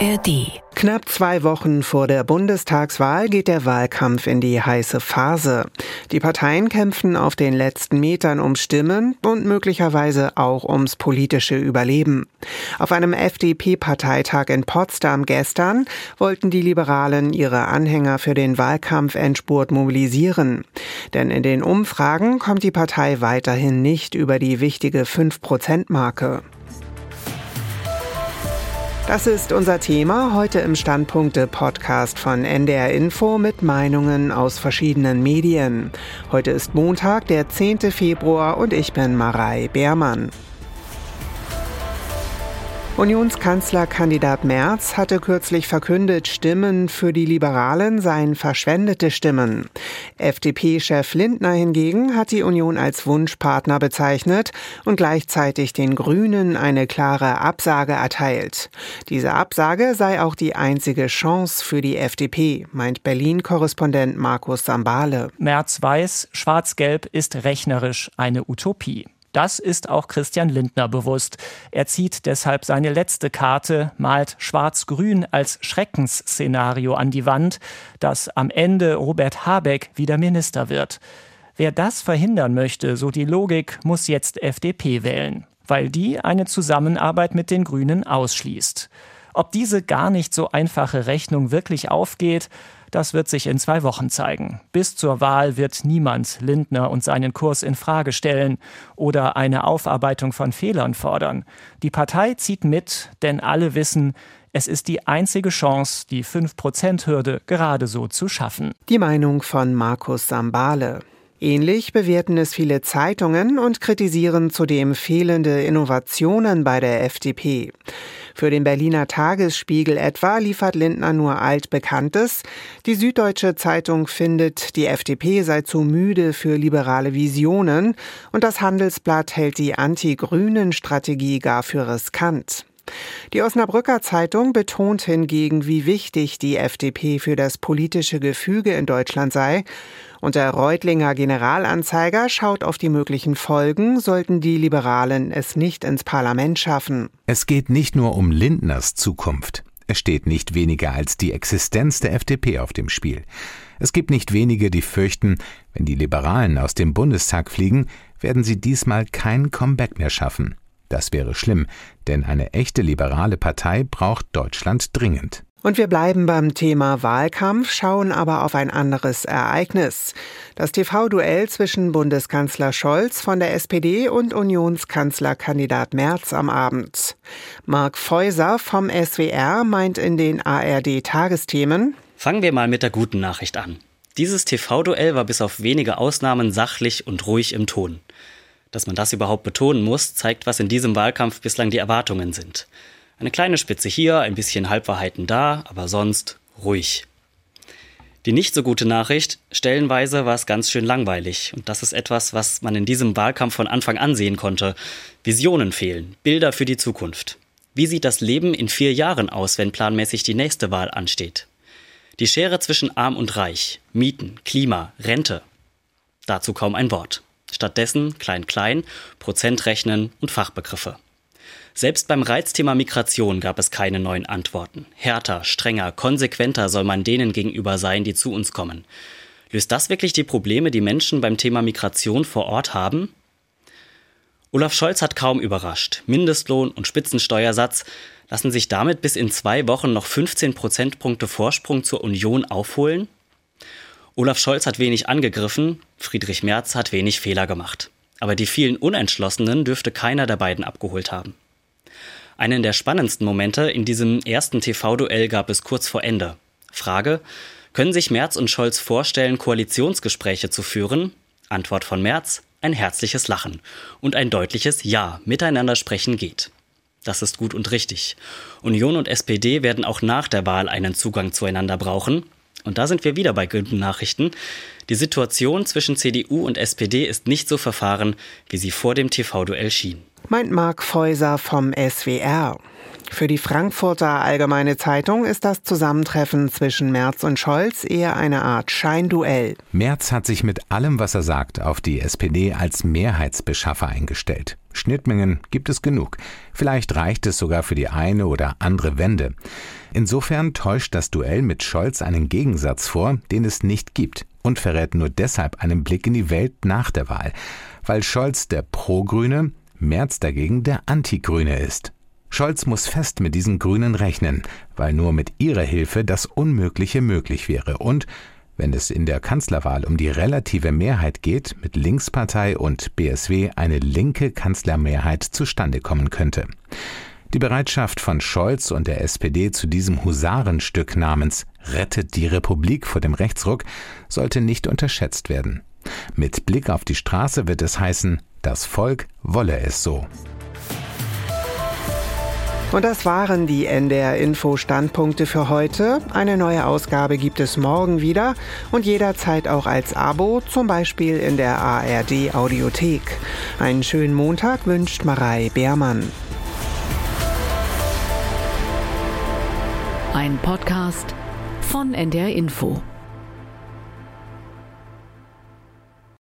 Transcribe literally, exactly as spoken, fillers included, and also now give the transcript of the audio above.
A R D. Knapp zwei Wochen vor der Bundestagswahl geht der Wahlkampf in die heiße Phase. Die Parteien kämpfen auf den letzten Metern um Stimmen und möglicherweise auch ums politische Überleben. Auf einem F D P-Parteitag in Potsdam gestern wollten die Liberalen ihre Anhänger für den Wahlkampfendspurt mobilisieren. Denn in den Umfragen kommt die Partei weiterhin nicht über die wichtige fünf-Prozent-Marke. Das ist unser Thema heute im Standpunkte-Podcast von N D R Info mit Meinungen aus verschiedenen Medien. Heute ist Montag, der zehnte Februar und ich bin Marei Beermann. Unionskanzlerkandidat Merz hatte kürzlich verkündet, Stimmen für die Liberalen seien verschwendete Stimmen. F D P-Chef Lindner hingegen hat die Union als Wunschpartner bezeichnet und gleichzeitig den Grünen eine klare Absage erteilt. Diese Absage sei auch die einzige Chance für die F D P, meint Berlin-Korrespondent Markus Sambale. Merz weiß, Schwarz-Gelb ist rechnerisch eine Utopie. Das ist auch Christian Lindner bewusst. Er zieht deshalb seine letzte Karte, malt Schwarz-Grün als Schreckensszenario an die Wand, dass am Ende Robert Habeck wieder Minister wird. Wer das verhindern möchte, so die Logik, muss jetzt F D P wählen, weil die eine Zusammenarbeit mit den Grünen ausschließt. Ob diese gar nicht so einfache Rechnung wirklich aufgeht, das wird sich in zwei Wochen zeigen. Bis zur Wahl wird niemand Lindner und seinen Kurs in Frage stellen oder eine Aufarbeitung von Fehlern fordern. Die Partei zieht mit, denn alle wissen, es ist die einzige Chance, die fünf-Prozent-Hürde gerade so zu schaffen. Die Meinung von Markus Sambale. Ähnlich bewerten es viele Zeitungen und kritisieren zudem fehlende Innovationen bei der F D P. Für den Berliner Tagesspiegel etwa liefert Lindner nur Altbekanntes. Die Süddeutsche Zeitung findet, die F D P sei zu müde für liberale Visionen und das Handelsblatt hält die Anti-Grünen-Strategie gar für riskant. Die Osnabrücker Zeitung betont hingegen, wie wichtig die F D P für das politische Gefüge in Deutschland sei. Und der Reutlinger Generalanzeiger schaut auf die möglichen Folgen, sollten die Liberalen es nicht ins Parlament schaffen. Es geht nicht nur um Lindners Zukunft. Es steht nicht weniger als die Existenz der F D P auf dem Spiel. Es gibt nicht wenige, die fürchten, wenn die Liberalen aus dem Bundestag fliegen, werden sie diesmal kein Comeback mehr schaffen. Das wäre schlimm, denn eine echte liberale Partei braucht Deutschland dringend. Und wir bleiben beim Thema Wahlkampf, schauen aber auf ein anderes Ereignis. Das T V-Duell zwischen Bundeskanzler Scholz von der S P D und Unionskanzlerkandidat Merz am Abend. Marc Feuser vom S W R meint in den A R D-Tagesthemen: Fangen wir mal mit der guten Nachricht an. Dieses T V-Duell war bis auf wenige Ausnahmen sachlich und ruhig im Ton. Dass man das überhaupt betonen muss, zeigt, was in diesem Wahlkampf bislang die Erwartungen sind. Eine kleine Spitze hier, ein bisschen Halbwahrheiten da, aber sonst ruhig. Die nicht so gute Nachricht, stellenweise war es ganz schön langweilig. Und das ist etwas, was man in diesem Wahlkampf von Anfang an sehen konnte. Visionen fehlen, Bilder für die Zukunft. Wie sieht das Leben in vier Jahren aus, wenn planmäßig die nächste Wahl ansteht? Die Schere zwischen Arm und Reich, Mieten, Klima, Rente. Dazu kaum ein Wort. Stattdessen Klein-Klein, Prozentrechnen und Fachbegriffe. Selbst beim Reizthema Migration gab es keine neuen Antworten. Härter, strenger, konsequenter soll man denen gegenüber sein, die zu uns kommen. Löst das wirklich die Probleme, die Menschen beim Thema Migration vor Ort haben? Olaf Scholz hat kaum überrascht. Mindestlohn und Spitzensteuersatz lassen sich damit bis in zwei Wochen noch fünfzehn Prozentpunkte Vorsprung zur Union aufholen? Olaf Scholz hat wenig angegriffen, Friedrich Merz hat wenig Fehler gemacht. Aber die vielen Unentschlossenen dürfte keiner der beiden abgeholt haben. Einen der spannendsten Momente in diesem ersten T V-Duell gab es kurz vor Ende. Frage: Können sich Merz und Scholz vorstellen, Koalitionsgespräche zu führen? Antwort von Merz: ein herzliches Lachen und ein deutliches Ja, miteinander sprechen geht. Das ist gut und richtig. Union und S P D werden auch nach der Wahl einen Zugang zueinander brauchen. Und da sind wir wieder bei guten Nachrichten. Die Situation zwischen C D U und S P D ist nicht so verfahren, wie sie vor dem T V-Duell schien. Meint Marc Feuser vom S W R. Für die Frankfurter Allgemeine Zeitung ist das Zusammentreffen zwischen Merz und Scholz eher eine Art Scheinduell. Merz hat sich mit allem, was er sagt, auf die S P D als Mehrheitsbeschaffer eingestellt. Schnittmengen gibt es genug. Vielleicht reicht es sogar für die eine oder andere Wende. Insofern täuscht das Duell mit Scholz einen Gegensatz vor, den es nicht gibt, und verrät nur deshalb einen Blick in die Welt nach der Wahl, weil Scholz der Pro-Grüne, Merz dagegen der Anti-Grüne ist. Scholz muss fest mit diesen Grünen rechnen, weil nur mit ihrer Hilfe das Unmögliche möglich wäre und, wenn es in der Kanzlerwahl um die relative Mehrheit geht, mit Linkspartei und B S W eine linke Kanzlermehrheit zustande kommen könnte. Die Bereitschaft von Scholz und der S P D zu diesem Husarenstück namens »Rettet die Republik vor dem Rechtsruck« sollte nicht unterschätzt werden. Mit Blick auf die Straße wird es heißen, das Volk wolle es so. Und das waren die N D R-Info-Standpunkte für heute. Eine neue Ausgabe gibt es morgen wieder und jederzeit auch als Abo, zum Beispiel in der A R D-Audiothek. Einen schönen Montag wünscht Marei Beermann. Ein Podcast von N D R Info.